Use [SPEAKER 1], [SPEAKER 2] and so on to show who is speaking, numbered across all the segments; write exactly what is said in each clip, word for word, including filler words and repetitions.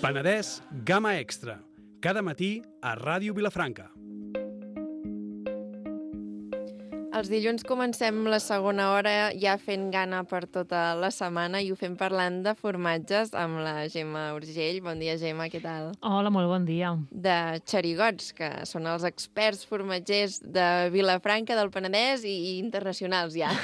[SPEAKER 1] Penedès Gamma Extra, cada matí a Ràdio Vilafranca.
[SPEAKER 2] Els dilluns comencem la segona hora ja fent gana per tota la setmana i ho fem parlant de formatges amb la Gemma Urgell. Bon dia, Gemma, què tal?
[SPEAKER 3] Hola, molt bon dia.
[SPEAKER 2] De xerigots, que són els experts formatgers de Vilafranca, del Penedès i internacionals ja.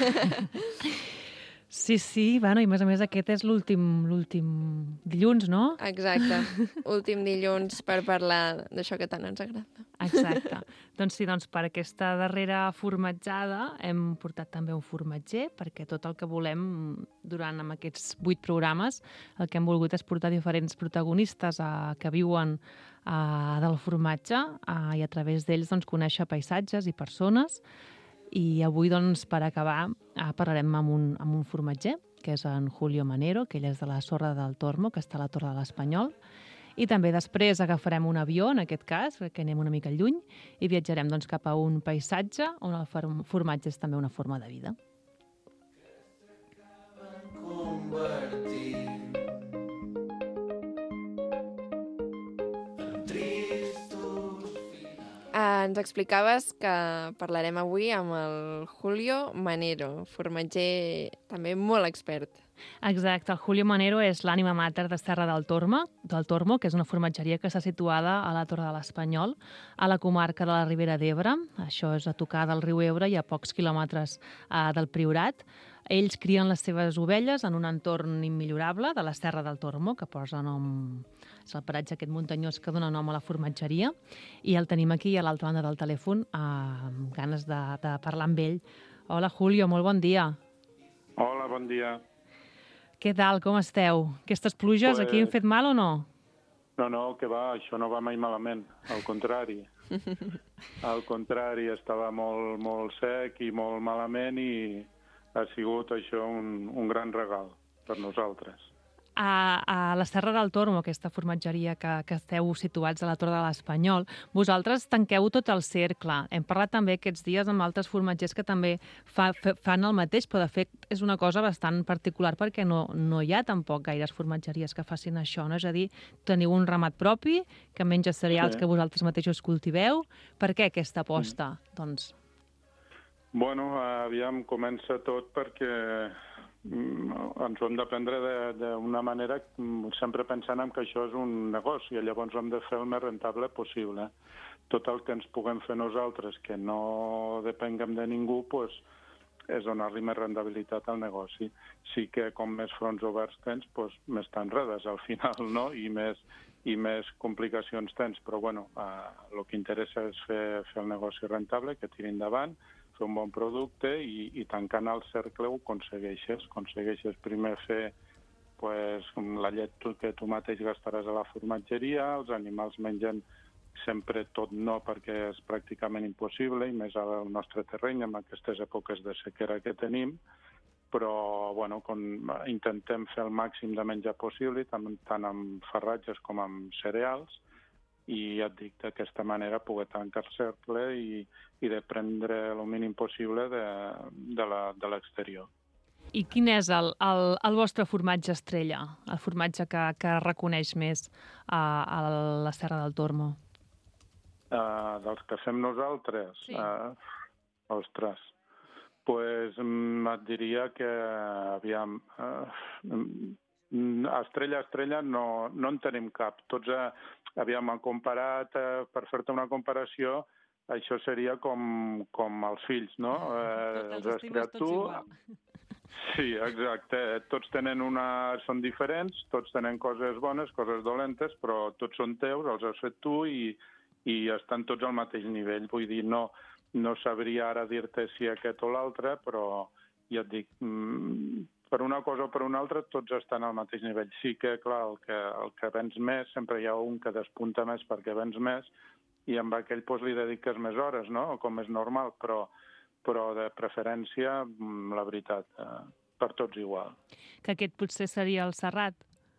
[SPEAKER 3] Sí, sí, bueno, i a més a més aquest és l'últim l'últim dilluns, no?
[SPEAKER 2] Exacte, últim dilluns per parlar d'això que tant ens agrada.
[SPEAKER 3] Exacte. Doncs sí, doncs per aquesta darrera formatjada hem portat també un formatger, perquè tot el que volem durant amb aquests vuit programes, el que hem volgut és portar diferents protagonistes a, que viuen a, del formatge a, i a través d'ells doncs, conèixer paisatges i persones. I avui, doncs, per acabar, parlarem amb un, amb un formatger, que és en Julio Manero, que ell és de la Sorra del Tormo, que està a la Torre de l'Espanyol. I també després agafarem un avió, en aquest cas, que anem una mica lluny, i viatjarem doncs, cap a un paisatge on el formatge és també una forma de vida.
[SPEAKER 2] Uh, ens explicaves que parlarem avui amb el Julio Manero, formatger també molt expert.
[SPEAKER 3] Exacte, el Julio Manero és l'ànima mater de Serra del Tormo, del Tormo, que és una formatgeria que està situada a la Torre de l'Espanyol, a la comarca de la Ribera d'Ebre. Això és a tocar del riu Ebre i a pocs quilòmetres uh, del Priorat. Ells crien les seves ovelles en un entorn immillorable de la Serra del Tormo, que posa nom... és el paratge aquest muntanyós que dona nom a la formatgeria, i el tenim aquí a l'altra banda del telèfon amb ganes de, de parlar amb ell. Hola, Julio, molt bon dia.
[SPEAKER 4] Hola, bon dia.
[SPEAKER 3] Què tal, com esteu? Aquestes pluges pues... aquí han fet mal o no?
[SPEAKER 4] No, no, que va, això no va mai malament, al contrari. Al contrari, estava molt, molt sec i molt malament i ha sigut això un, un gran regal per nosaltres.
[SPEAKER 3] A, a la Serra del Tormo, aquesta formatgeria que, que esteu situats a la Torre de l'Espanyol, vosaltres tanqueu tot el cercle. Hem parlat també aquests dies amb altres formatgers que també fa, fa, fan el mateix, però de fet és una cosa bastant particular perquè no, no hi ha tampoc gaires formatgeries que facin això, no? És a dir, teniu un ramat propi, que menja cereals sí. que vosaltres mateixos cultiveu. Per què aquesta aposta? Mm. Doncs...
[SPEAKER 4] Bueno, aviam, comença tot perquè ens ho hem de prendre d'una manera sempre pensant en que això és un negoci i llavors hem de fer el més rentable possible. Tot el que ens puguem fer nosaltres, que no depenguem de ningú, pues, és donar-li més rendibilitat al negoci. Sí que com més fronts oberts tens, pues, més t'enredes al final, no? I més, i més complicacions tens. Però bueno, eh, el que interessa és fer, fer el negoci rentable, que tiri endavant, fer un bon producte i, i tancant el cercle ho aconsegueixes. Aconsegueixes primer fer pues, la llet que tu mateix gastaràs a la formatgeria, els animals mengen sempre tot no perquè és pràcticament impossible, i més al nostre terreny, amb aquestes èpoques de sequera que tenim, però bueno, con, intentem fer el màxim de menjar possible, tant, tant amb farratges com amb cereals, i ja et dic, d'aquesta manera poder tancar el cercle i, i de prendre el mínim possible de, de l'exterior.
[SPEAKER 3] I quin és el, el, el vostre formatge estrella, el formatge que, que reconeix més a, a la Serra del Tormo?
[SPEAKER 4] Uh, dels que fem nosaltres?
[SPEAKER 3] Sí.
[SPEAKER 4] Uh, ostres, pues et diria que, aviam, uh, estrella, estrella no, no en tenim cap. Tots, uh, aviam, comparat, uh, per fer-te una comparació, això seria com, com els fills, no?
[SPEAKER 3] Uh, els estimes tots igual.
[SPEAKER 4] Sí, exacte. Tots tenen una... són diferents, tots tenen coses bones, coses dolentes, però tots són teus, els has fet tu i, i estan tots al mateix nivell. Vull dir, no, no sabria ara dir-te si aquest o l'altre, però ja et dic, mm, per una cosa o per una altra tots estan al mateix nivell. Sí que, clar, el que, el que vens més, sempre hi ha un que despunta més perquè vens més i amb aquell doncs, li dediques més hores, no? Com és normal, però... però de preferència, la veritat, eh, per tots igual.
[SPEAKER 3] Que aquest potser seria el serrat?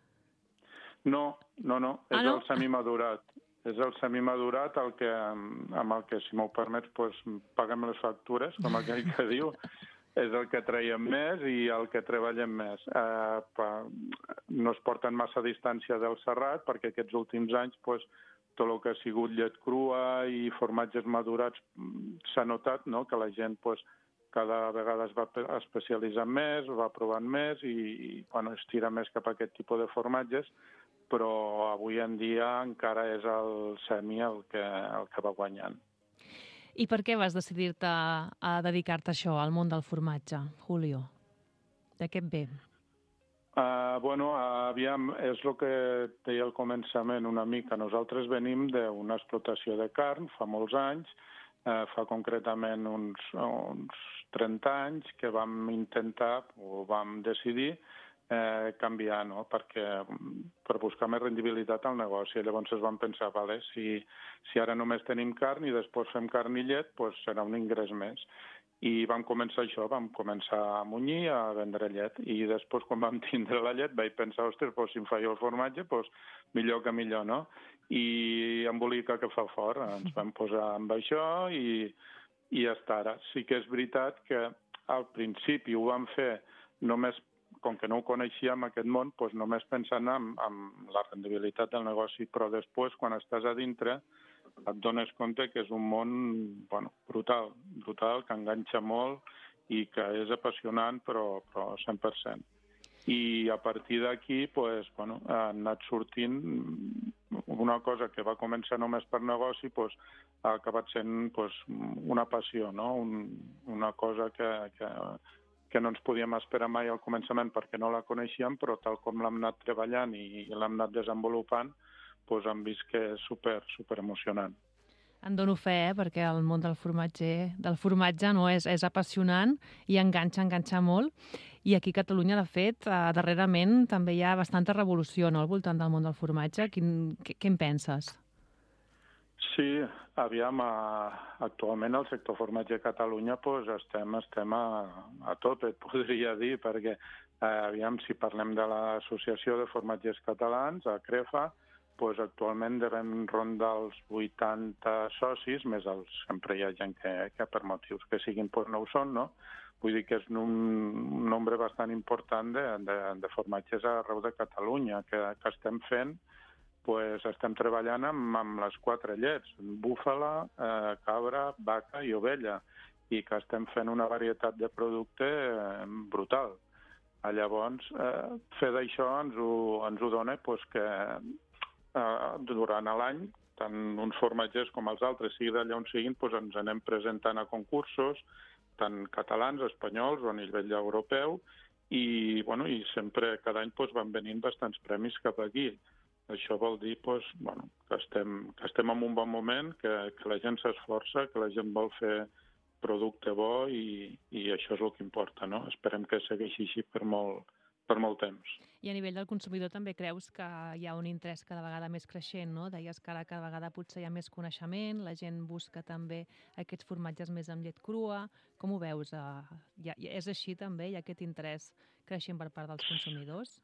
[SPEAKER 4] No, no, no, és
[SPEAKER 3] ah, no?
[SPEAKER 4] el semimadurat. És el semimadurat el que, amb el que, si m'ho permets, pues, paguem les factures, com aquell que diu, és el que traiem més i el que treballem més. Eh, pa, no es porten massa distància del Serrat perquè aquests últims anys pues, tot el que ha sigut llet crua i formatges madurats s'ha notat, no?, que la gent pues, cada vegada es va especialitzant més, va provant més i, i bueno, es tira més cap a aquest tipus de formatges, però avui en dia encara és el semi el que, el que va guanyant.
[SPEAKER 3] I per què vas decidir-te a dedicar-te a això, al món del formatge, Julio? De què et ve?
[SPEAKER 4] Uh, bueno, aviam, és el que deia al començament una mica. Nosaltres venim d'una explotació de carn fa molts anys, uh, fa concretament uns, uns trenta anys, que vam intentar, o vam decidir, eh, canviar, no?, perquè, per buscar més rendibilitat al negoci. Llavors es van pensar, vale, si, si ara només tenim carn i després fem carn i llet, doncs serà un ingrés més. I vam començar això, vam començar a munyir, a vendre llet. I després, quan vam tindre la llet, vaig pensar, ostres, doncs, si em faig el formatge, doncs millor que millor, no? I embolica que fa fort. Ens vam posar amb això i, i ja està ara. Sí que és veritat que al principi ho vam fer només, com que no ho coneixíem, aquest món, doncs només pensant en, en la rendibilitat del negoci, però després, quan estàs a dintre, et dones compte que és un món, bueno, brutal, brutal, que enganxa molt i que és apassionant, però, però cent per cent. I a partir d'aquí, doncs, bueno, ha anat sortint una cosa que va començar només per negoci, doncs, ha acabat sent doncs, una passió, no? Un, una cosa que, que, que no ens podíem esperar mai al començament perquè no la coneixíem, però tal com l'hem anat treballant i l'hem anat desenvolupant, doncs hem vist que és super, super emocionant.
[SPEAKER 3] En dono fe, eh? Perquè el món del formatge, del formatge no és, és apassionant i enganxa, enganxa molt. I aquí a Catalunya, de fet, eh, darrerament també hi ha bastanta revolució, no?, al voltant del món del formatge. Quin, què, què en penses?
[SPEAKER 4] Sí, aviam, a, actualment al sector formatge a Catalunya pues, estem, estem a, a tope, et podria dir, perquè eh, aviam, si parlem de l'Associació de Formatgers Catalans, a CREFA, pues, actualment devem rondar els vuitanta socis, més els, sempre hi ha gent que, que per motius que siguin pues, no ho són, no? Vull dir que és un, un nombre bastant important de, de, de formatges arreu de Catalunya, que, que estem fent, pues, estem treballant amb, amb les quatre llets, búfala, eh, cabra, vaca i ovella, i que estem fent una varietat de producte eh, brutal. Llavors, eh, fer d'això ens ho, ens ho dona pues, que Uh, durant l'any, tant uns formatgers com els altres, sigui d'allà on siguin, doncs ens anem presentant a concursos, tant catalans, espanyols o a nivell europeu, i, bueno, i sempre cada any doncs, van venint bastants premis cap aquí. Això vol dir doncs, bueno, que, estem, que estem en un bon moment, que, que la gent s'esforça, que la gent vol fer producte bo i, i això és el que importa, no? Esperem que segueixi així per molt, per molt temps.
[SPEAKER 3] I a nivell del consumidor també creus que hi ha un interès cada vegada més creixent, no? Deies que ara cada vegada potser hi ha més coneixement, la gent busca també aquests formatges més amb llet crua. Com ho veus? Ja, és així també? Hi ha aquest interès creixent per part dels consumidors?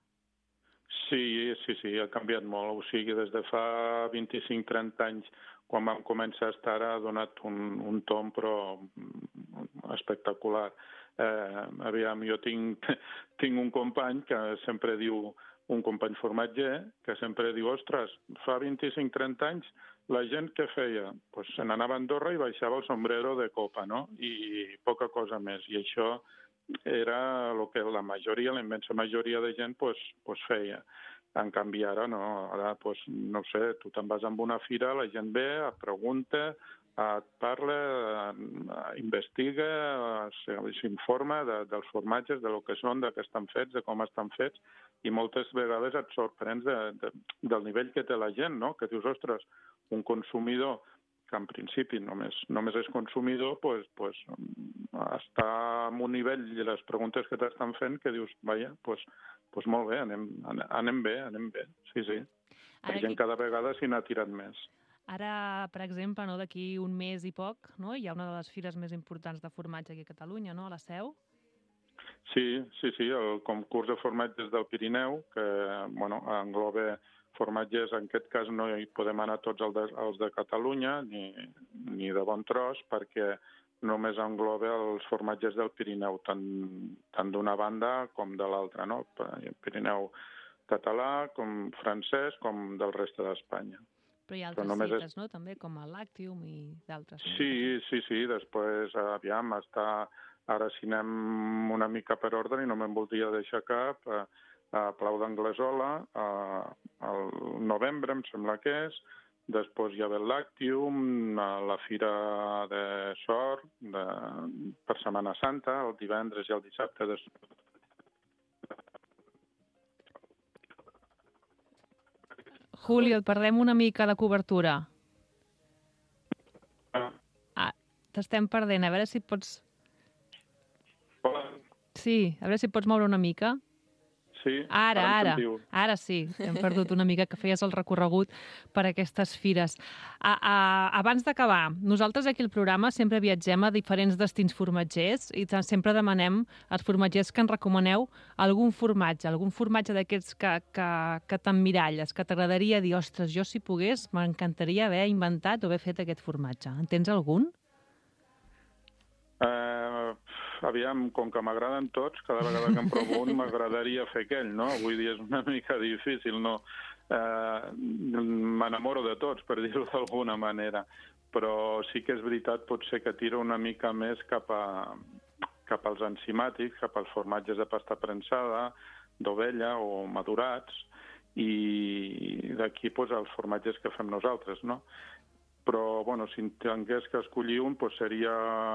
[SPEAKER 4] Sí, sí, sí, ha canviat molt. O sigui, des de fa vint-i-cinc trenta anys, quan vam començar a estar, ha donat un, un tom, però espectacular. Eh, aviam, jo tinc, tinc un company que sempre diu, un company formatger, que sempre diu, ostres, fa vint-i-cinc trenta anys la gent què feia? Pues se n'anava a Andorra i baixava el sombrero de copa, no? I poca cosa més. I això era el que la majoria, la immensa majoria de gent pues, pues feia. En canvi ara no, ara pues, no sé, tu te'n vas amb una fira, la gent ve, et pregunta, et parla, investiga, s'informa de, dels formatges, de lo que són, de què estan fets, de com estan fets, i moltes vegades et sorprens de, de, del nivell que té la gent, no? Que dius, ostres, un consumidor que en principi només, només és consumidor, pues, pues, està en un nivell i les preguntes que t'estan fent que dius, vaja, pues, pues molt bé, anem, anem bé, anem bé, sí, sí. La gent cada vegada s'hi n'ha tirat més.
[SPEAKER 3] Ara, per exemple, no, d'aquí un mes i poc, no, hi ha una de les fires més importants de formatge aquí a Catalunya, no, a la Seu?
[SPEAKER 4] Sí, sí, sí, el concurs de formatges del Pirineu, que bueno, engloba formatges, en aquest cas no hi podem anar tots els de, els de Catalunya, ni, ni de bon tros, perquè només engloba els formatges del Pirineu, tant, tant d'una banda com de l'altra, no? El Pirineu català, com francès, com del reste d'Espanya.
[SPEAKER 3] Però hi ha altres
[SPEAKER 4] només
[SPEAKER 3] cites,
[SPEAKER 4] és...
[SPEAKER 3] no?, també, com el Lactium i d'altres.
[SPEAKER 4] Sí, sí, sí, després, aviam, està... Ara si anem una mica per ordre i no me'n voldria deixar cap, a, a Palau d'Anglesola, al novembre, em sembla que és, després hi ha el Lactium, a la Fira de Sort, de, per Setmana Santa, el divendres i el dissabte de...
[SPEAKER 3] Julio, et perdem una mica de cobertura. Ah, t'estem perdent, a veure si pots... Sí, a veure si pots moure una mica.
[SPEAKER 4] Sí,
[SPEAKER 3] ara, ara, ara sí, hem perdut una mica que feies el recorregut per aquestes fires. A, a, abans d'acabar, nosaltres aquí al programa sempre viatgem a diferents destins formatgers i sempre demanem als formatgers que ens recomaneu algun formatge, algun formatge d'aquests que, que, que t'emmiralles, que t'agradaria dir, ostres, jo si pogués m'encantaria haver inventat o haver fet aquest formatge. En tens algun?
[SPEAKER 4] Uh, aviam, com que m'agraden tots, cada vegada que em provo un m'agradaria fer aquell, no? Avui dia és una mica difícil, no? Uh, m'enamoro de tots, per dir-ho d'alguna manera, però sí que és veritat, potser que tiro una mica més cap, a, cap als enzimàtics, cap als formatges de pasta prensada, d'ovella o madurats, i d'aquí doncs, els formatges que fem nosaltres, no? Però, bueno, si tingués que escollir un, doncs seria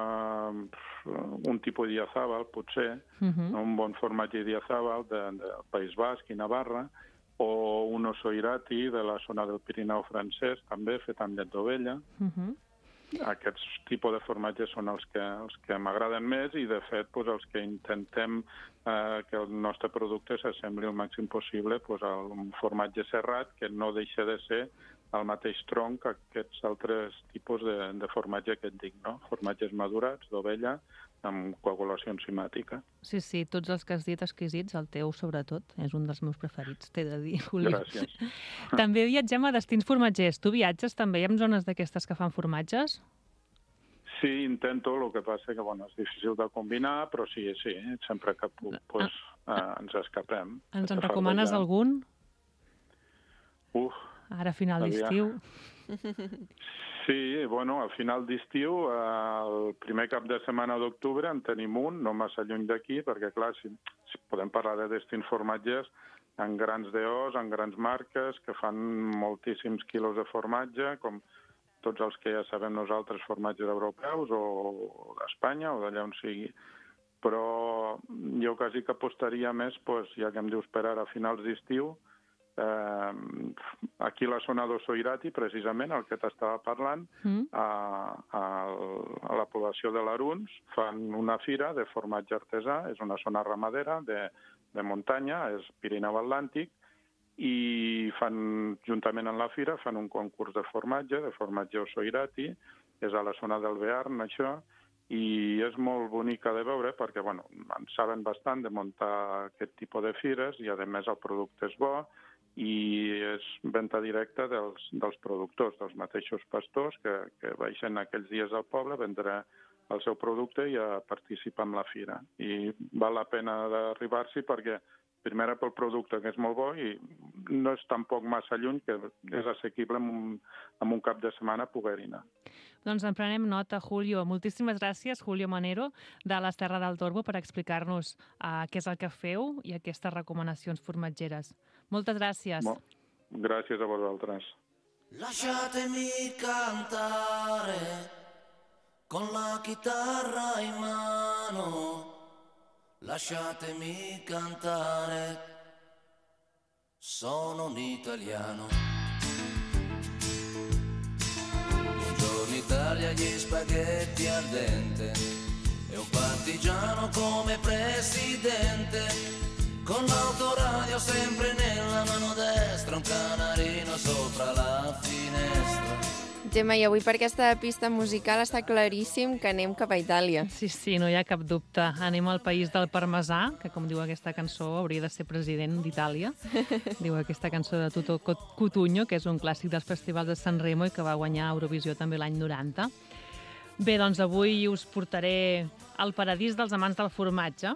[SPEAKER 4] un tipus d'Idiazabal, potser, uh-huh. un bon formatge d'Idiazabal del de País Basc i Navarra, o un Osso-Iraty de la zona del Pirineu francès, també, fet amb llet d'ovella. Uh-huh. Aquests tipus de formatges són els que, els que m'agraden més i, de fet, doncs, els que intentem eh, que el nostre producte s'assembli el màxim possible doncs, a un formatge serrat que no deixa de ser el mateix tronc que aquests altres tipus de, de formatge que et dic, no? Formatges madurats, d'ovella, amb coagulació enzimàtica.
[SPEAKER 3] Sí, sí, tots els que has dit exquisits, el teu sobretot, és un dels meus preferits, t'he de dir, Julio.
[SPEAKER 4] Gràcies.
[SPEAKER 3] També viatgem a destins formatgers. Tu viatges també en zones d'aquestes que fan formatges?
[SPEAKER 4] Sí, intento, el que passa que bueno, és difícil de combinar, però sí, sí, sempre que puc pues, ah. eh, ens escapem.
[SPEAKER 3] Ens en recomanes algun?
[SPEAKER 4] Uf,
[SPEAKER 3] ara a final d'estiu.
[SPEAKER 4] Sí, bueno, al final d'estiu, el primer cap de setmana d'octubre en tenim un, no massa lluny d'aquí, perquè clar, si, si podem parlar de destins formatges en grans D Os, en grans marques, que fan moltíssims quilos de formatge, com tots els que ja sabem nosaltres, formatges europeus o d'Espanya o d'allà on sigui. Però jo quasi que apostaria més, pues, ja que em dius per ara a finals d'estiu, Eh, aquí a la zona d'Osso-Iraty, precisament, el que t'estava parlant, mm. a, a, a la població de l'Aruns fan una fira de formatge artesà, és una zona ramadera de, de muntanya, és Pirineu Atlàntic, i fan, juntament amb la fira, fan un concurs de formatge, de formatge Osso-Iraty, és a la zona del Bearn, això, i és molt bonica de veure perquè, bueno, en saben bastant de muntar aquest tipus de fires i, a més, el producte és bo, i és venda directa dels, dels productors, dels mateixos pastors que, que baixen aquells dies al poble a vendre el seu producte i a participar en la fira. I val la pena d'arribar-s'hi perquè, primera, pel producte, que és molt bo, i no és tampoc massa lluny, que és assequible en un, en un cap de setmana poder-hi anar.
[SPEAKER 3] Doncs en prenem nota, Julio. Moltíssimes gràcies, Julio Manero, de les Terres del Torbo, per explicar-nos uh, què és el que feu i aquestes recomanacions formatgeres. Moltes gràcies. Mo-
[SPEAKER 4] gràcies a vosaltres.
[SPEAKER 5] Lasciatemi cantare con la chitarra in mano, lasciatemi cantare, sono un italiano. Buongiorno Italia, gli spaghetti al dente e un partigiano come presidente, con l'autoradio sempre nella mano destra, un canarino sopra la finestra.
[SPEAKER 2] Gemma, i avui per aquesta pista musical està claríssim que anem cap a Itàlia.
[SPEAKER 3] Sí, sí, no hi ha cap dubte. Anem al país del parmesà, que com diu aquesta cançó hauria de ser president d'Itàlia. Diu aquesta cançó de Tutto Cutugno, que és un clàssic dels festivals de Sanremo i que va guanyar Eurovisió també l'any noranta. Bé, doncs avui us portaré al paradís dels amants del formatge,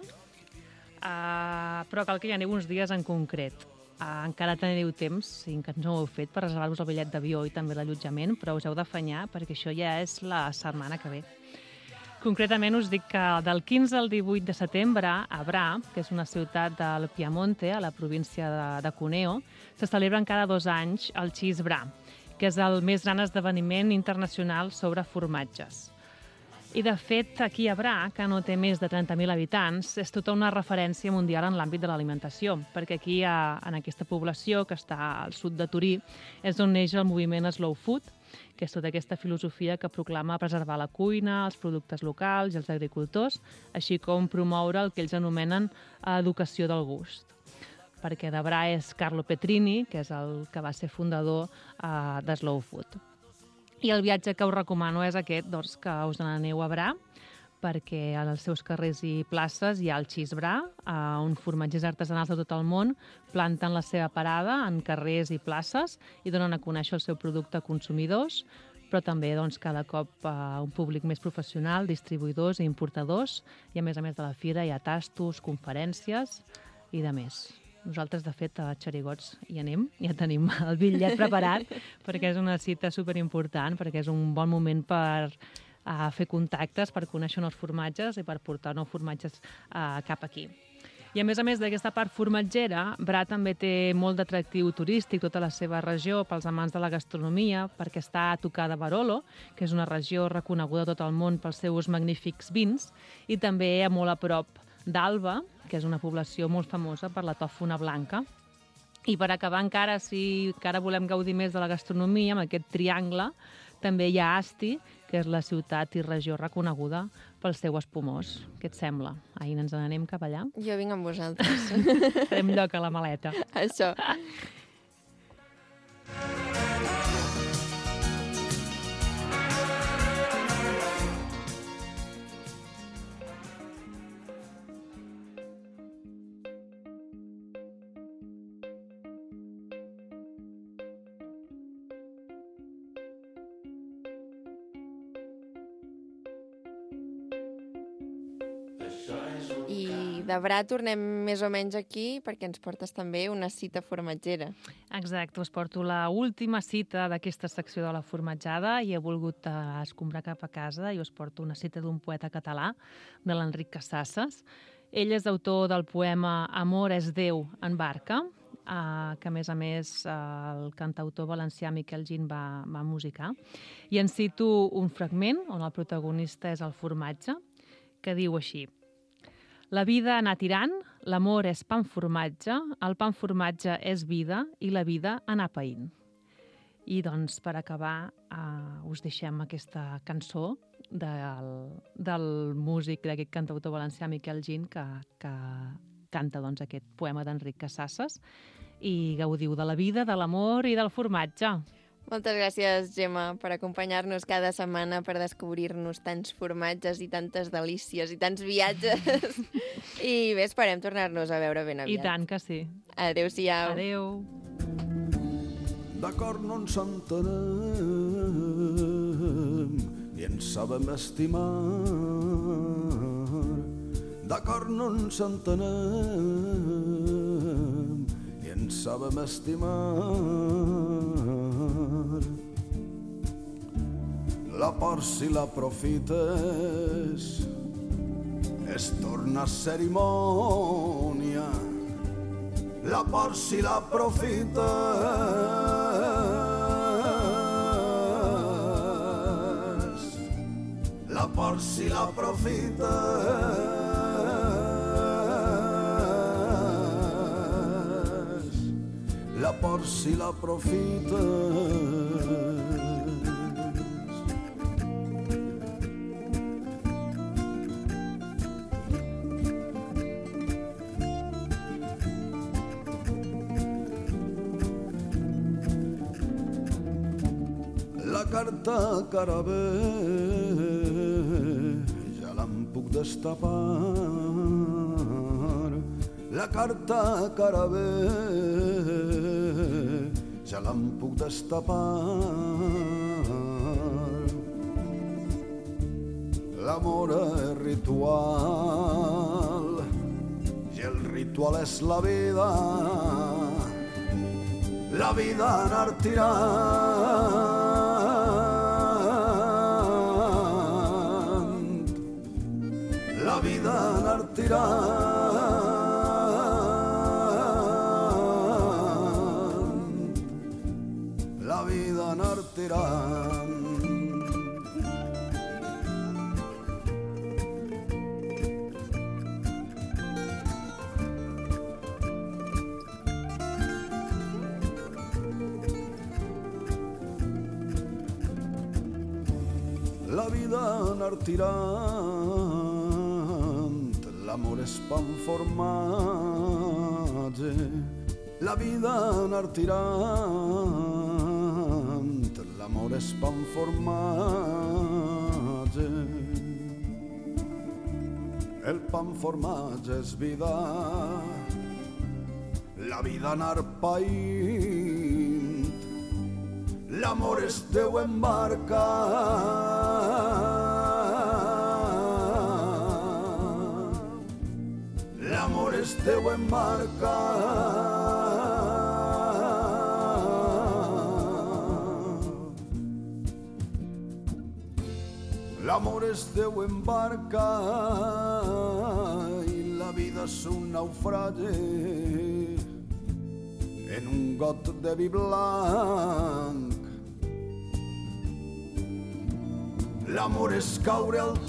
[SPEAKER 3] uh, però cal que hi aneu uns dies en concret. Uh, encara teniu temps, si encara no ho heu fet, per reservar-vos el bitllet d'avió i també l'allotjament, però us heu d'afanyar perquè això ja és la setmana que ve. Concretament us dic que del quinze al divuit de setembre a Bra, que és una ciutat del Piemonte, a la província de, de Cuneo, se celebren cada dos anys el Cheese Bra, que és el més gran esdeveniment internacional sobre formatges. I, de fet, aquí a Bra, que no té més de trenta mil habitants, és tota una referència mundial en l'àmbit de l'alimentació, perquè aquí, a, en aquesta població, que està al sud de Turí, és on neix el moviment Slow Food, que és tota aquesta filosofia que proclama preservar la cuina, els productes locals i els agricultors, així com promoure el que ells anomenen educació del gust. Perquè de Bra és Carlo Petrini, que és el que va ser fundador eh, de Slow Food. I el viatge que us recomano és aquest, doncs, que us n'aneu a Bra, perquè als seus carrers i places hi ha el Cheese Bra, on formatgers artesanals de tot el món planten la seva parada en carrers i places i donen a conèixer el seu producte a consumidors, però també doncs, cada cop eh, un públic més professional, distribuïdors i importadors, i a més a més de la fira hi ha tastos, conferències i de més. Nosaltres, de fet, a Xerigots hi anem, ja tenim el bitllet preparat, perquè és una cita superimportant, perquè és un bon moment per uh, fer contactes, per conèixer nous formatges i per portar nous formatges uh, cap aquí. I a més a més d'aquesta part formatgera, Bra també té molt d'atractiu turístic, tota la seva regió, pels amants de la gastronomia, perquè està a tocar de Barolo, que és una regió reconeguda a tot el món pels seus magnífics vins, i també a molt a prop d'Alba, que és una població molt famosa per la tòfona blanca. I per acabar encara, si encara volem gaudir més de la gastronomia, amb aquest triangle, també hi ha Asti, que és la ciutat i regió reconeguda pel seu espumós. Què et sembla? Ahir ens n'anem cap allà?
[SPEAKER 2] Jo vinc amb vosaltres.
[SPEAKER 3] Farem lloc a la maleta.
[SPEAKER 2] Això. I de Bra tornem més o menys aquí perquè ens portes també una cita formatgera.
[SPEAKER 3] Exacte, us porto la última cita d'aquesta secció de la formatjada i he volgut uh, escombrar cap a casa i us porto una cita d'un poeta català, de l'Enric Casasses. Ell és autor del poema Amor és Déu en barca, uh, que a més a més uh, el cantautor valencià Miquel Gin va, va musicar. I en cito un fragment on el protagonista és el formatge, que diu així: la vida anar tirant, l'amor és pa amb formatge, el pa amb formatge és vida i la vida anar païnt. I doncs, per acabar, eh, us deixem aquesta cançó del, del músic, d'aquest cantautor valencià Miquel Gin, que, que canta doncs, aquest poema d'Enric Casasses, i gaudiu de la vida, de l'amor i del formatge.
[SPEAKER 2] Moltes gràcies, Gemma, per acompanyar-nos cada setmana, per descobrir-nos tants formatges i tantes delícies i tants viatges. I bé, esperem tornar-nos a veure ben aviat.
[SPEAKER 3] I tant que sí.
[SPEAKER 2] Adéu-siau.
[SPEAKER 3] Adéu.
[SPEAKER 6] D'acord, no ens entenem i ens sabem estimar. D'acord, no ens entenem i ens sabem estimar. La por, si l'aprofites, es torna cerimònia. La por, si l'aprofites, la por, si l'aprofites, la por, si l'aprofites. Carta cara bé, ja l'en puc destapar. La carta cara bé, ja l'en puc destapar. l'amor és ritual i el ritual és la vida, la vida anar tirant, la vida anar tirant, la vida anar tirant. La vida anar tirant, l'amor és pa amb formatge. La vida anar tirant, l'amor és pa amb formatge. El pa amb formatge és vida, la vida anar païnt, l'amor és Déu en barca, l'amor és Déu en barca, l'amor és Déu en barca i la vida és un naufragi en un got de vi blanc. L'amor és caure al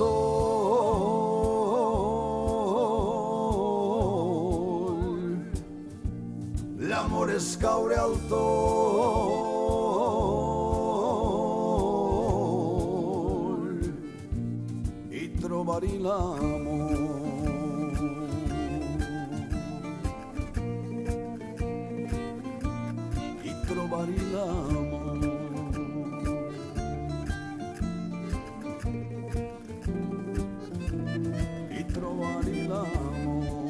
[SPEAKER 6] toll, l'amor és caure al toll i trobar-hi l'amor. I trobar-hi l'amor. I trobar-hi l'amor.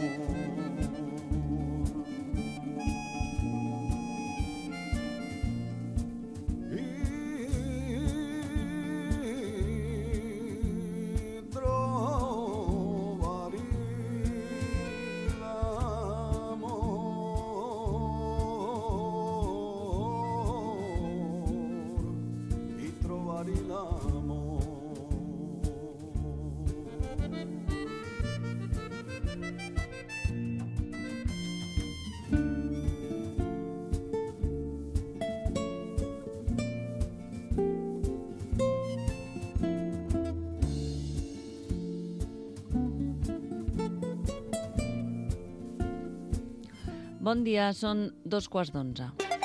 [SPEAKER 3] Bon dia, són dos quarts d'onze.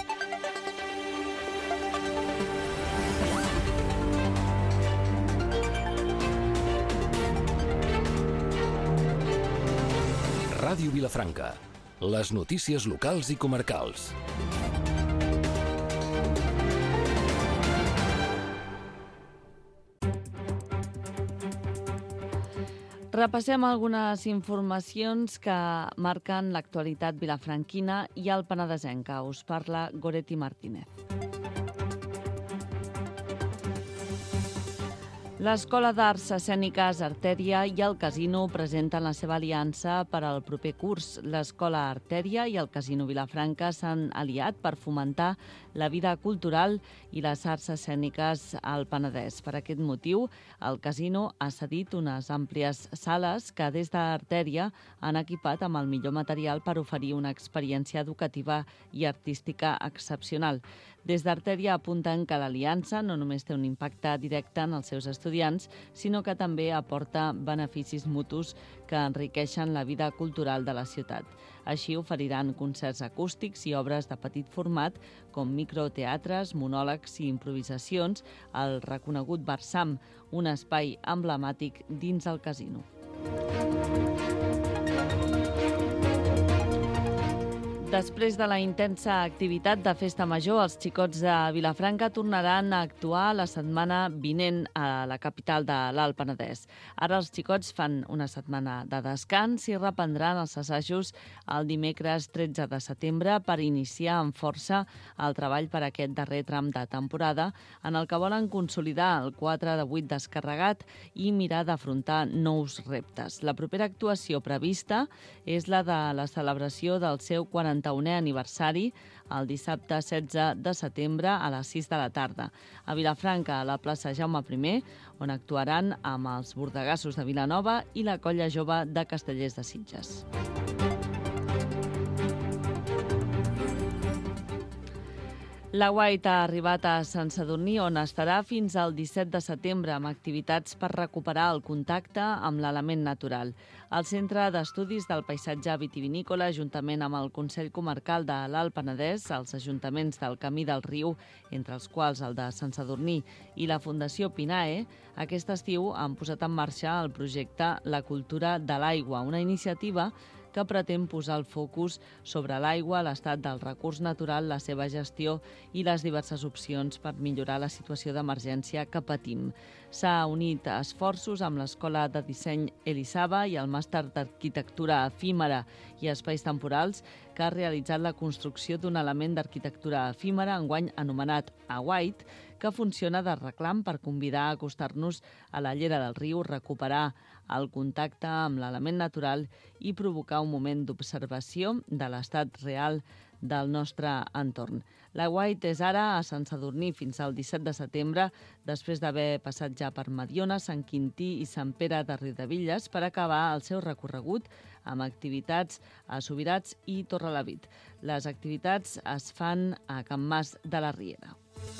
[SPEAKER 7] Ràdio Vilafranca, les notícies locals i comarcals.
[SPEAKER 3] Repassem algunes informacions que marquen l'actualitat vilafranquina i el penedesenca. Us parla Goretti Martínez. L'Escola d'Arts Escèniques Artèria i el Casino presenten la seva aliança per al proper curs. L'Escola Artèria i el Casino Vilafranca s'han aliat per fomentar la vida cultural i les arts escèniques al Penedès. Per aquest motiu, el Casino ha cedit unes àmplies sales que des d'Artèria han equipat amb el millor material per oferir una experiència educativa i artística excepcional. Des d'Artèria apunten que l'aliança no només té un impacte directe en els seus estudiants, sinó que també aporta beneficis mutus que enriqueixen la vida cultural de la ciutat. Així oferiran concerts acústics i obres de petit format com microteatres, monòlegs i improvisacions al reconegut Barsam, un espai emblemàtic dins el casino. Després de la intensa activitat de Festa Major, els xicots de Vilafranca tornaran a actuar la setmana vinent a la capital de l'Alt Penedès. Ara els xicots fan una setmana de descans i reprendran els assajos el dimecres tretze de setembre per iniciar amb força el treball per a aquest darrer tram de temporada en el que volen consolidar el quatre de vuit descarregat i mirar d'afrontar nous reptes. La propera actuació prevista és la de la celebració del seu quaranta-unè aniversari el dissabte setze de setembre a les sis de la tarda. A Vilafranca, a la plaça Jaume primer, on actuaran amb els Bordegassos de Vilanova i la Colla Jove de Castellers de Sitges. La White ha arribat a Sant Sadurní, on estarà fins al disset de setembre amb activitats per recuperar el contacte amb l'element natural. El Centre d'Estudis del Paisatge Vitivinícola, juntament amb el Consell Comarcal de l'Alt Penedès, els ajuntaments del Camí del Riu, entre els quals el de Sant Sadurní, i la Fundació Pinae, aquest estiu han posat en marxa el projecte La Cultura de l'Aigua, una iniciativa que pretén posar el focus sobre l'aigua, l'estat del recurs natural, la seva gestió i les diverses opcions per millorar la situació d'emergència que patim. S'ha unit esforços amb l'Escola de Disseny Elisava i el Màster d'Arquitectura Efímera i Espais Temporals, que ha realitzat la construcció d'un element d'arquitectura efímera, enguany anomenat A White, que funciona de reclam per convidar a acostar-nos a la llera del riu, recuperar el contacte amb l'element natural i provocar un moment d'observació de l'estat real del nostre entorn. La White és ara a Sant Sadurní fins al disset de setembre, després d'haver passat ja per Mediona, Sant Quintí i Sant Pere de Riudebitlles, per acabar el seu recorregut amb activitats a Subirats i Torrelavit. Les activitats es fan a Can Mas de la Riera.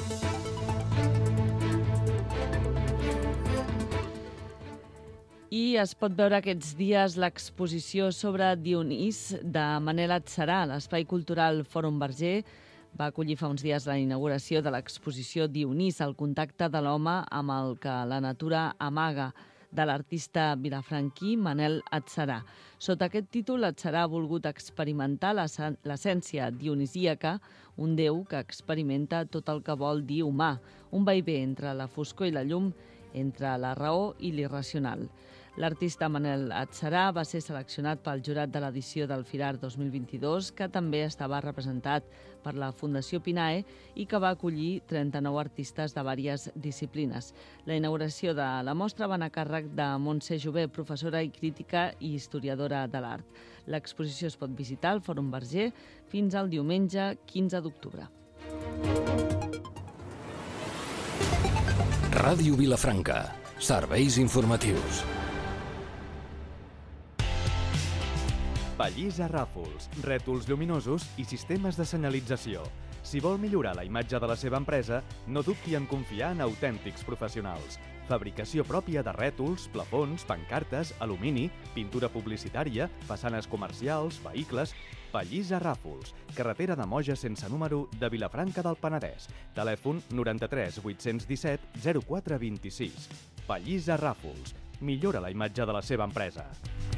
[SPEAKER 3] I es pot veure aquests dies l'exposició sobre Dionís de Manel Adserà. L'Espai Cultural Fòrum Verger va acollir fa uns dies la inauguració de l'exposició Dionís, el contacte de l'home amb el que la natura amaga, de l'artista vilafranquí Manel Adserà. Sota aquest títol, Adserà ha volgut experimentar l'essència dionisíaca, un déu que experimenta tot el que vol dir humà, un vaivé entre la foscor i la llum, entre la raó i l'irracional. L'artista Manel Adserà va ser seleccionat pel jurat de l'edició del Firar dos mil vint-i-dos, que també estava representat per la Fundació Pinae i que va acollir trenta-nou artistes de diverses disciplines. La inauguració de la mostra va anar a càrrec de Montse Jové, professora i crítica i historiadora de l'art. L'exposició es pot visitar al Fòrum Verger fins al diumenge quinze d'octubre.
[SPEAKER 7] Ràdio Vilafranca. Serveis informatius.
[SPEAKER 8] Pallissa Ràfols, rètols lluminosos i sistemes de senyalització. Si vol millorar la imatge de la seva empresa, no dubti en confiar en autèntics professionals. Fabricació pròpia de rètols, plafons, pancartes, alumini, pintura publicitària, façanes comercials, vehicles... Pallissa Ràfols, carretera de Moja sense número de Vilafranca del Penedès. Telèfon noranta-tres vuit-cents disset zero quatre vint-i-sis. Pallissa Ràfols. Millora la imatge de la seva empresa.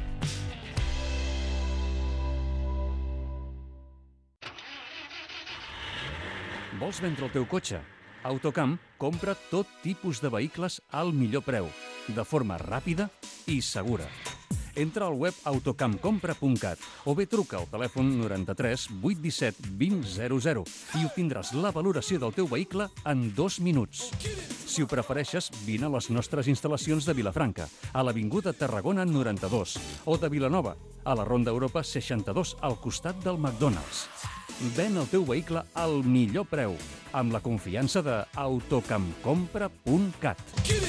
[SPEAKER 9] Vols vendre el teu cotxe? Autocamp compra tot tipus de vehicles al millor preu, de forma ràpida i segura. Entra al web autocamp compra punt cat o bé truca al telèfon noranta-tres vuit disset vint zero zero i obtindràs la valoració del teu vehicle en dos minuts. Si ho prefereixes, vine a les nostres instal·lacions de Vilafranca, a l'Avinguda Tarragona noranta-dos, o de Vilanova, a la Ronda Europa seixanta-dos, al costat del McDonald's. Ven el teu vehicle al millor preu, amb la confiança de autocamp compra punt cat.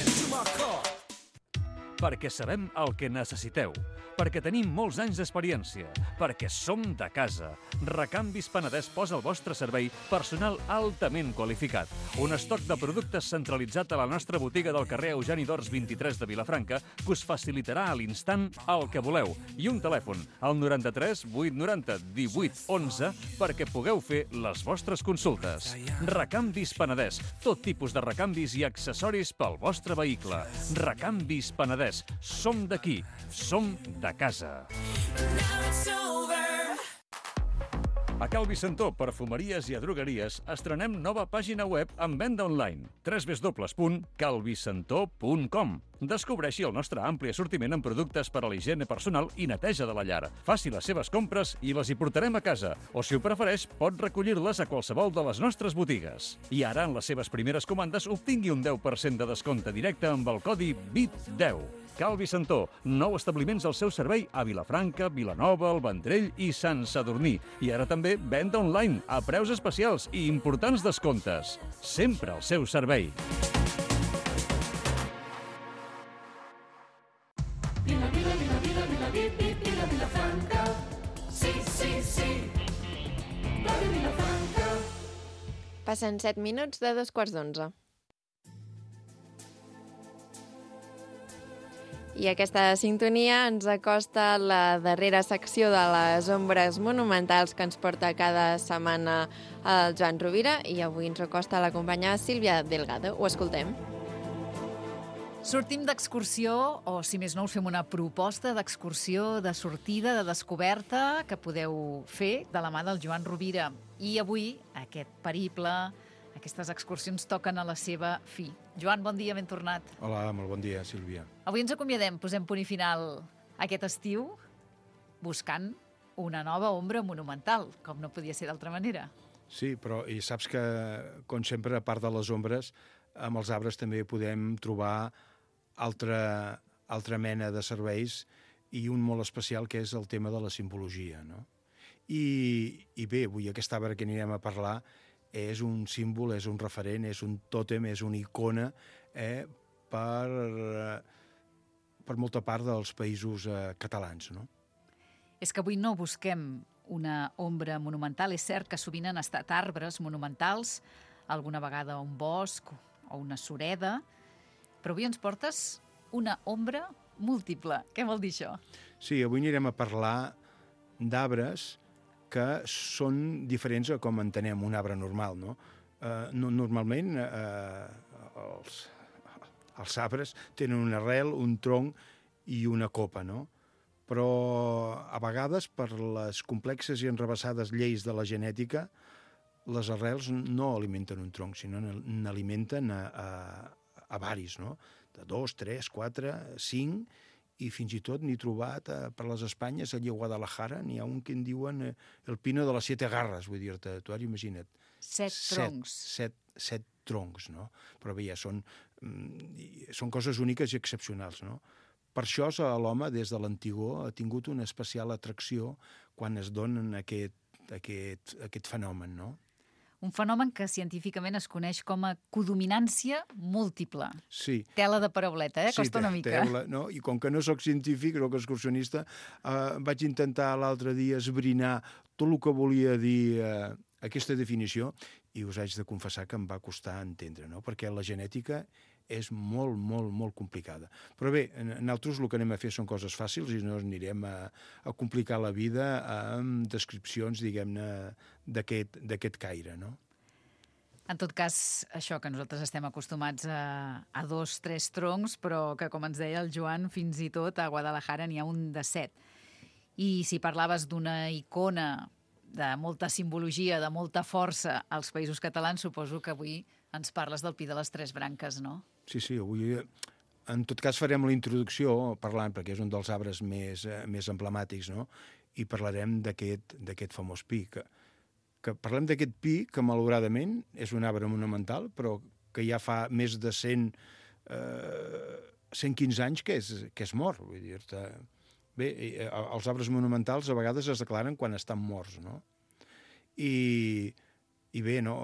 [SPEAKER 9] Perquè sabem el que necessiteu, perquè tenim molts anys d'experiència, perquè som de casa. Recanvis Penedès posa al vostre servei personal altament qualificat. Un estoc de productes centralitzat a la nostra botiga del carrer Eugeni d'Ors vint-i-tres de Vilafranca que us facilitarà a l'instant el que voleu. I un telèfon, al noranta-tres vuit noranta divuit onze, perquè pugueu fer les vostres consultes. Recanvis Penedès, tot tipus de recanvis i accessoris pel vostre vehicle. Recanvis Penedès. Som d'aquí, som de casa. A Cal Vicentó, perfumeries i a drogueries, estrenem nova pàgina web amb venda online. w w w punt cal vicentó punt com. Descobreixi el nostre ampli assortiment en productes per a la higiene personal i neteja de la llar. Faci les seves compres i les hi portarem a casa. O, si ho prefereix, pot recollir-les a qualsevol de les nostres botigues. I ara, en les seves primeres comandes, obtingui un deu per cent de descompte directe amb el codi V I T deu. Cal Vicentó, nou establiments al seu servei a Vilafranca, Vilanova, el Vendrell i Sant Sadurní. I ara també venda online, a preus especials i importants descomptes. Sempre al seu servei.
[SPEAKER 10] Vila, vila, vila, vila, vila, vila, Vilafranca. Sí, sí, sí. Ràdio Vilafranca.
[SPEAKER 2] Passen set minuts de dos quarts d'onze. I aquesta sintonia ens acosta a la darrera secció de les ombres monumentals que ens porta cada setmana el Joan Rovira, i avui ens acosta la companya Sílvia Delgado. Ho escoltem.
[SPEAKER 11] Sortim d'excursió, o si més no us fem una proposta d'excursió, de sortida, de descoberta, que podeu fer de la mà del Joan Rovira. I avui aquest periple, aquestes excursions toquen a la seva fi. Joan, bon dia, ben tornat.
[SPEAKER 12] Hola, molt bon dia, Sílvia.
[SPEAKER 11] Avui ens acomiadem, posem punt i final aquest estiu buscant una nova ombra monumental, com no podia ser d'altra manera.
[SPEAKER 12] Sí, però i saps que, com sempre, a part de les ombres, amb els arbres també podem trobar altra, altra mena de serveis, i un molt especial, que és el tema de la simbologia, no? I, i bé, avui aquest arbre que anirem a parlar és un símbol, és un referent, és un tòtem, és una icona eh, per, per molta part dels països eh, catalans, no?
[SPEAKER 11] És que avui no busquem una ombra monumental. És cert que sovint han estat arbres monumentals, alguna vegada un bosc o una sureda, però avui ens portes una ombra múltiple. Què vol dir això?
[SPEAKER 12] Sí, avui anirem a parlar d'arbres que són diferents a com entenem un arbre normal, no? Eh, no normalment eh, els, els arbres tenen una arrel, un tronc i una copa, no? Però a vegades, per les complexes i enrevessades lleis de la genètica, les arrels no alimenten un tronc, sinó n'alimenten a, a, a varis, no? De dos, tres, quatre, cinc, i fins i tot n'he trobat eh, per les Espanyes, allà a Guadalajara, n'hi ha un que en diuen eh, el pino de les siete garras, vull dir-te, tu ara imagina't.
[SPEAKER 11] Set troncs.
[SPEAKER 12] Set, set, set troncs, no? Però bé, ja són, mm, són coses úniques i excepcionals, no? Per això l'home, des de l'antigor, ha tingut una especial atracció quan es donen aquest, aquest, aquest fenomen, no?
[SPEAKER 11] Un fenomen que científicament es coneix com a codominància múltiple.
[SPEAKER 12] Sí.
[SPEAKER 11] Tela de parauleta, eh?
[SPEAKER 12] Sí,
[SPEAKER 11] Costa una mica.
[SPEAKER 12] Tela, no? I com que no sóc científic, no que excursionista, eh, vaig intentar l'altre dia esbrinar tot el que volia dir eh, aquesta definició, i us haig de confessar que em va costar entendre, no? Perquè la genètica és molt, molt, molt complicada. Però bé, nosaltres el que anem a fer són coses fàcils i no anirem a, a complicar la vida amb descripcions, diguem-ne, d'aquest caire, no?
[SPEAKER 11] En tot cas, això que nosaltres estem acostumats a, a dos, tres troncs, però que, com ens deia el Joan, fins i tot a Guadalajara n'hi ha un de set. I si parlaves d'una icona de molta simbologia, de molta força als Països Catalans, suposo que avui ens parles del pi de les tres branques, no?
[SPEAKER 12] Sí, sí, avui en tot cas farem la introducció parlant, perquè és un dels arbres més, eh, més emblemàtics, no? I parlarem d'aquest famós pi. Que, que parlem d'aquest pi que, malauradament, és un arbre monumental, però que ja fa més de cent, eh, cent quinze anys que és, que és mort. Vull dir-te. Bé, els arbres monumentals a vegades es declaren quan estan morts, no? I, i bé, no...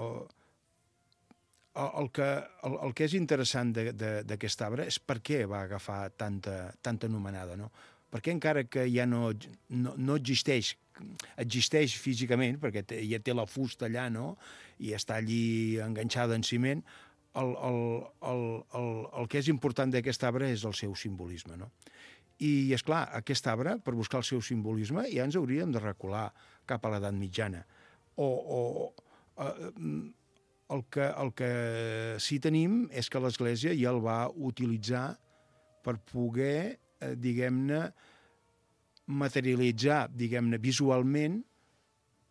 [SPEAKER 12] El que, el, el que és interessant d'aquest arbre és per què va agafar tanta, tanta anomenada, no? Perquè encara que ja no, no, no existeix, existeix físicament, perquè té, ja té la fusta allà, no? I està allí enganxada en ciment, el, el, el, el, el que és important d'aquest arbre és el seu simbolisme, no? I, és clar, aquest arbre, per buscar el seu simbolisme, ja ens hauríem de recular cap a l'edat mitjana. O... o eh, El que, el que sí tenim és que l'Església ja el va utilitzar per poder, eh, diguem-ne, materialitzar, diguem-ne, visualment